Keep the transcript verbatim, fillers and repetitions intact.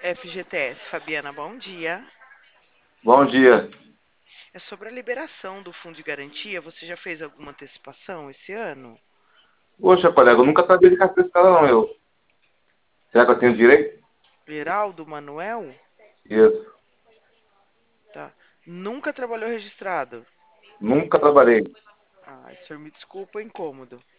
F G T S. Fabiana, bom dia. Bom dia. É sobre a liberação do fundo de garantia. Você já fez alguma antecipação esse ano? Poxa, colega, eu nunca trabalhei de carteira escala, não. Eu. Será que eu tenho direito? Geraldo Manuel? Isso. Tá. Nunca trabalhou registrado? Nunca trabalhei. Ah, o senhor me desculpa o incômodo.